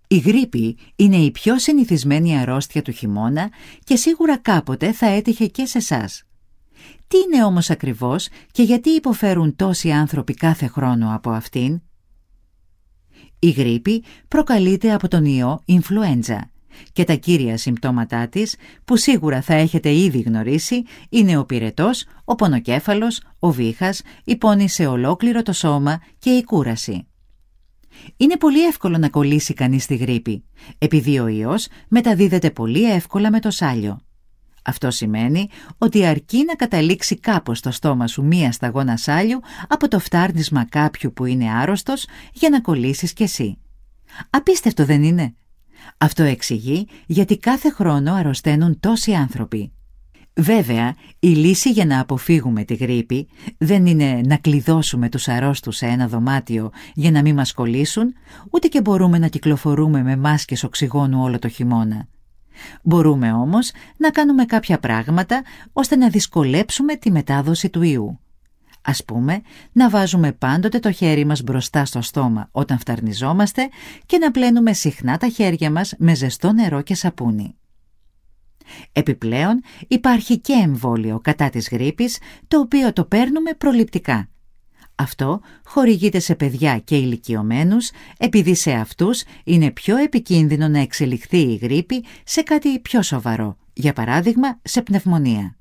Η γρίπη είναι η πιο συνηθισμένη αρρώστια του χειμώνα και σίγουρα κάποτε θα έτυχε και σε εσάς. Τι είναι όμως ακριβώς και γιατί υποφέρουν τόσοι άνθρωποι κάθε χρόνο από αυτήν? Η γρίπη προκαλείται από τον ιό Ινφλουέντζα και τα κύρια συμπτώματά της, που σίγουρα θα έχετε ήδη γνωρίσει, είναι ο πυρετός, ο πονοκέφαλος, ο βήχας, η πόνη σε ολόκληρο το σώμα και η κούραση. Είναι πολύ εύκολο να κολλήσει κανείς τη γρίπη, επειδή ο ιός μεταδίδεται πολύ εύκολα με το σάλιο. Αυτό σημαίνει ότι αρκεί να καταλήξει κάπως στο στόμα σου μία σταγόνα σάλιου από το φτάρνισμα κάποιου που είναι άρρωστος για να κολλήσεις κι εσύ. Απίστευτο δεν είναι? Αυτό εξηγεί γιατί κάθε χρόνο αρρωσταίνουν τόσοι άνθρωποι. Βέβαια, η λύση για να αποφύγουμε τη γρίπη δεν είναι να κλειδώσουμε τους αρρώστους σε ένα δωμάτιο για να μην μας κολλήσουν, ούτε και μπορούμε να κυκλοφορούμε με μάσκες οξυγόνου όλο το χειμώνα. Μπορούμε όμως να κάνουμε κάποια πράγματα ώστε να δυσκολέψουμε τη μετάδοση του ιού. Ας πούμε, να βάζουμε πάντοτε το χέρι μας μπροστά στο στόμα όταν φταρνιζόμαστε και να πλένουμε συχνά τα χέρια μας με ζεστό νερό και σαπούνι. Επιπλέον, υπάρχει και εμβόλιο κατά της γρίπης, το οποίο το παίρνουμε προληπτικά. Αυτό χορηγείται σε παιδιά και ηλικιωμένους, επειδή σε αυτούς είναι πιο επικίνδυνο να εξελιχθεί η γρίπη σε κάτι πιο σοβαρό, για παράδειγμα σε πνευμονία.